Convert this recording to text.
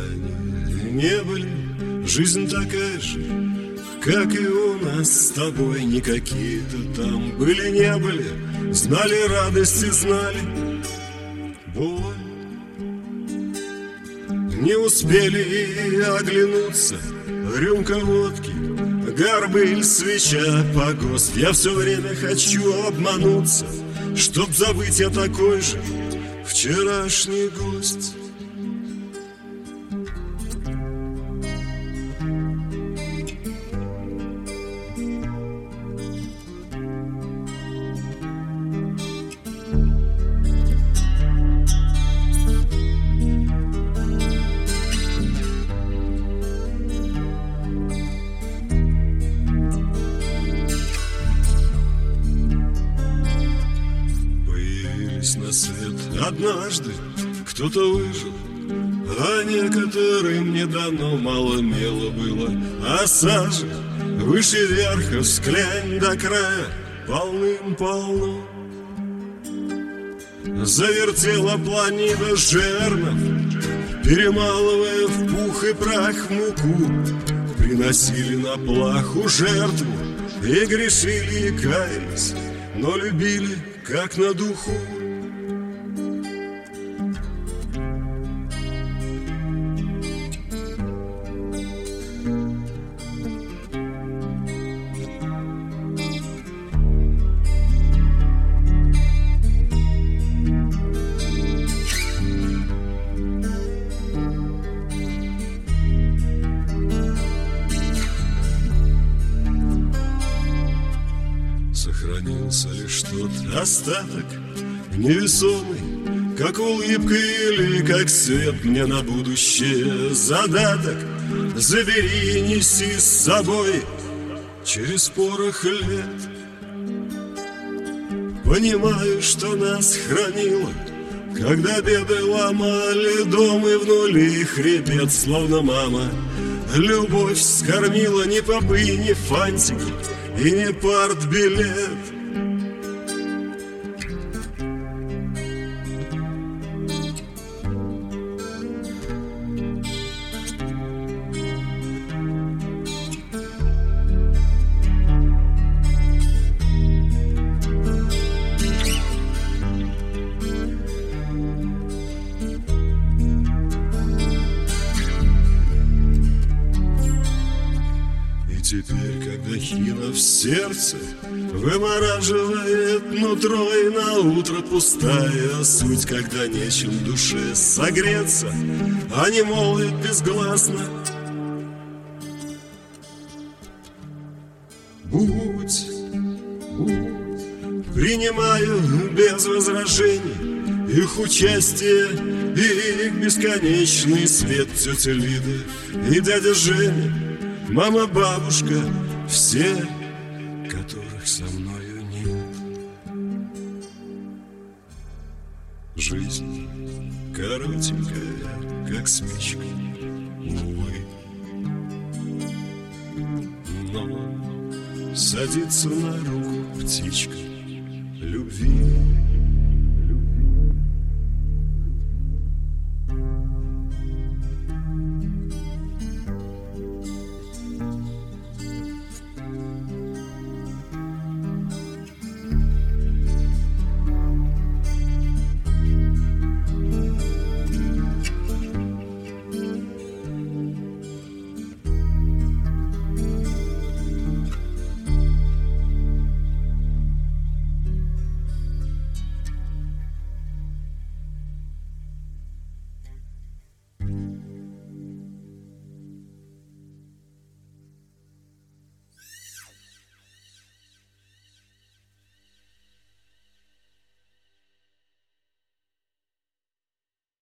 они не были, жизнь такая же, как и у нас с тобой. Не какие-то там были, не были, знали радость и знали боль. Не успели и оглянуться, рюмка водки, горбыль, свеча, погост. Я все время хочу обмануться, чтоб забыть я такой же вчерашний гость. На свет однажды кто-то выжил, а некоторым не дано, мало мела было, а сажи выше верха, взглянь до края, полным-полно. Завертела планида жернов, перемалывая в пух и прах муку, приносили на плаху жертву и грешили, и каялись, но любили, как на духу. Сохранился лишь тот остаток невесомый, как улыбка или как свет мне на будущее задаток. Забери и неси с собой через порох лет. Понимаю, что нас хранило, когда беды ломали дом и внули хребет, словно мама. Любовь скормила ни попы, ни фантики и не партбилет. Теперь, когда хина в сердце вымораживает нутро, и на утро пустая суть, когда нечем душе согреться, они молвят безгласно: будь, будь. Принимаю без возражений их участие и их бесконечный свет. Тетя Лида и дядя Женя, мама, бабушка, все, которых со мною нет. Жизнь коротенькая, как спичка, увы, но садится на руку птичка любви.